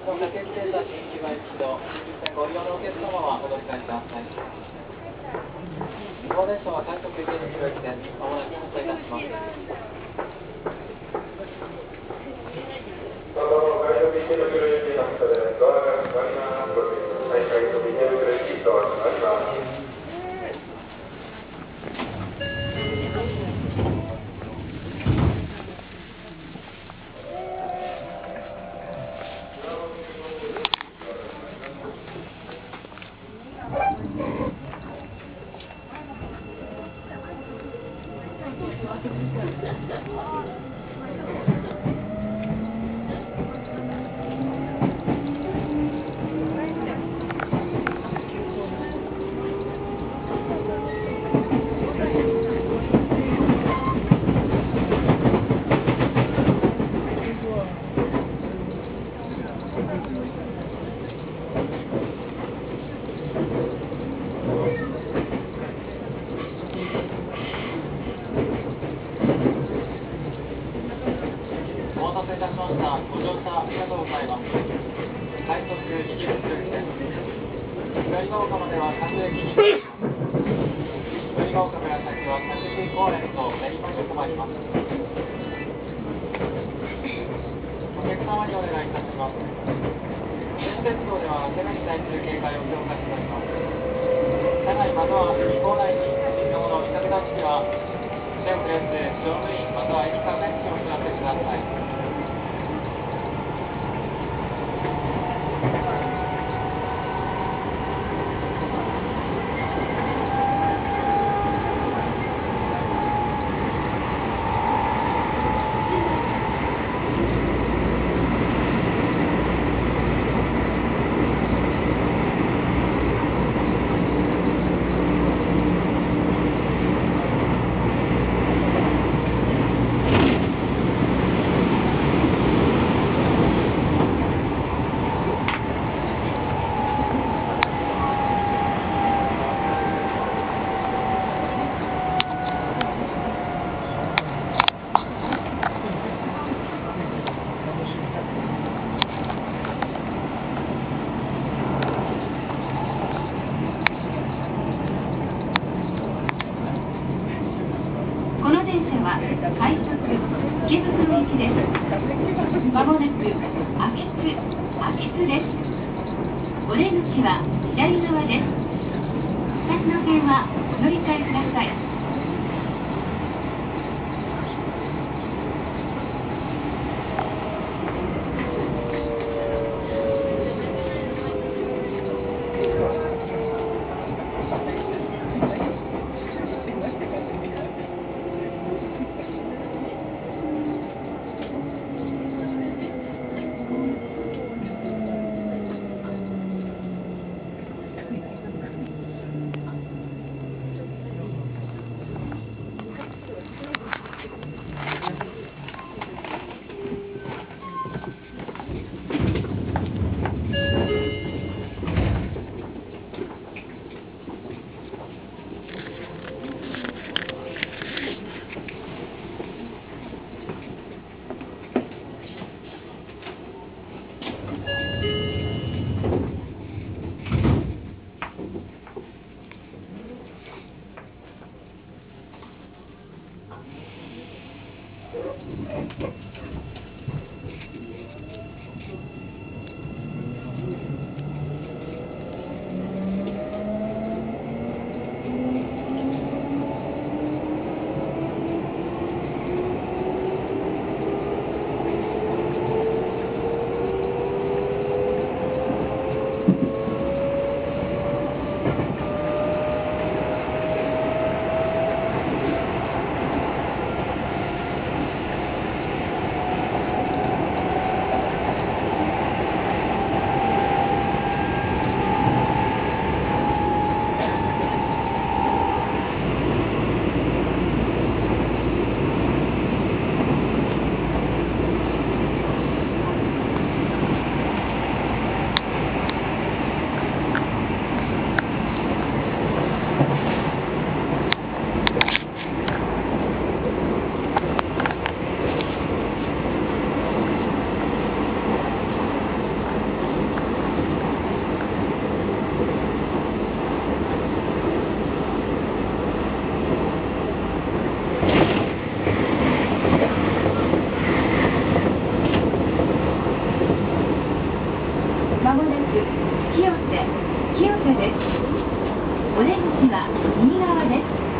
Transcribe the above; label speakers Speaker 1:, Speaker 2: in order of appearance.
Speaker 1: の駆けつけた新木場行きとご利用のお客様はお乗り換えください。希望電車は快速池袋駅でまもなく発車いたします。
Speaker 2: 快速池袋駅の発車でドアが閉まります。快速池袋駅ドアが閉まります。
Speaker 1: ご乗車ありがとうございます。快速池袋駅です。緑ヶ丘までは各駅に緑ヶ丘から先は各駅公園と練馬に止まります。お客様にお願いいたします。電鉄道では怪我に対する警戒を強化しております。車内または駅構内に乗り物を見かけたときは手を触れて乗務員または駅関連士を知らせてください。
Speaker 3: 快速池袋行きです。まもなく秋津です。お出口は左側です。先の線はお乗り換えください。 清瀬です。お出口は右側です。